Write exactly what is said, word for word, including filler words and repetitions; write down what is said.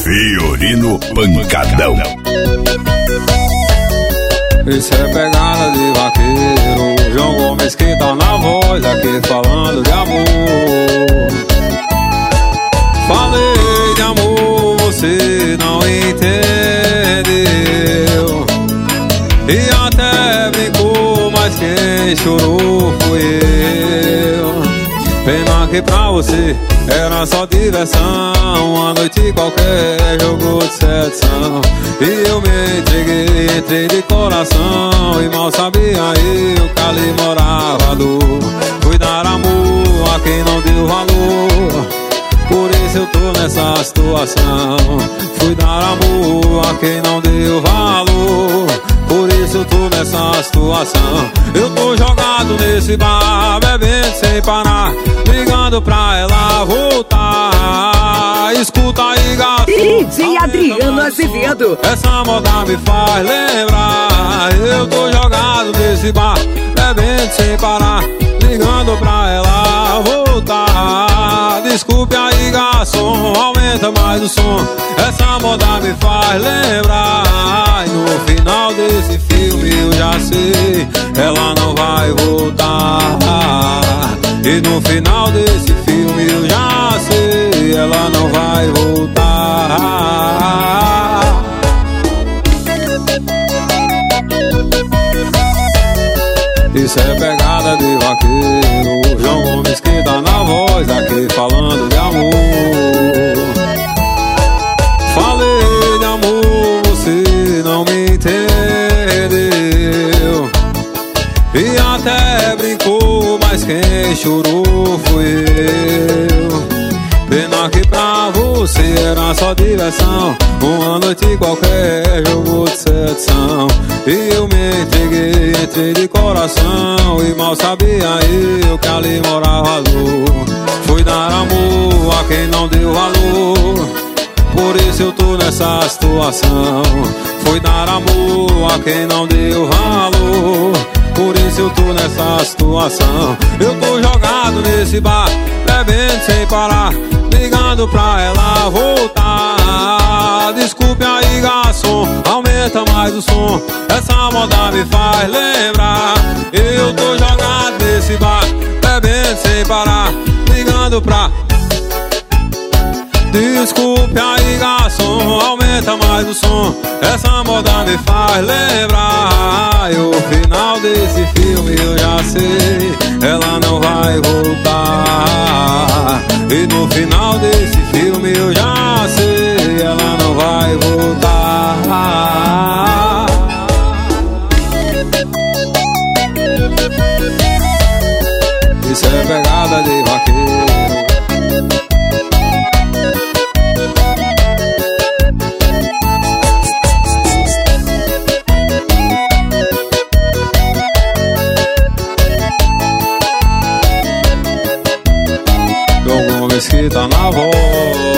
Fiorino Pancadão. Isso é pegada de vaqueiro, João Gomes que tá na voz aqui falando de amor. Falei de amor, você não entendeu, e até brincou, mas quem chorou fui eu. Pena que pra você era só diversão, uma noite qualquer, jogo de sedução. E eu me entreguei, entrei de coração, e mal sabia eu que ali morava a dor. Fui dar amor a quem não deu valor, por isso eu tô nessa situação. Fui dar amor a quem não deu valor, por isso eu tô nessa situação. Eu tô jogado nesse bar, bebendo sem parar, ligando pra ela voltar. Escuta aí, gato, D J Adriano Azevedo. Essa moda me faz lembrar. Eu tô jogado nesse bar, bebendo sem parar, ligando pra ela voltar. Desculpe aí, garçom, aumenta mais o som. Essa moda me faz lembrar. E no final desse filme eu já sei, ela não vai voltar. E no final desse filme eu já sei, ela não vai voltar. Isso é pegada de vaqueiro, João Gomes que tá na voz aqui falando de amor. Falei de amor, você não me entendeu, e até brincou, mas quem chorou foi eu. Pena que pra você era só diversão, uma noite qualquer, jogo de sedução. E eu me entreguei, entrei de coração, e mal sabia eu que ali morava a dor. Fui dar amor a quem não deu valor, por isso eu tô nessa situação. Fui dar amor a quem não deu valor, por isso eu tô nessa situação. Eu tô jogado nesse bar, bebendo sem parar, ligando pra ela voltar. Desculpe aí, garçom, aumenta mais o som. Essa moda me faz lembrar. Eu tô jogado nesse bar, bebendo sem parar, ligando pra... Desculpe aí, garçom, aumenta mais o som. Essa moda me faz lembrar. E o final desse filme eu já sei, ela não vai voltar. E no final desse filme eu já sei, ela não vai voltar. Isso é pegada de vaqueiro. Que tá na voz.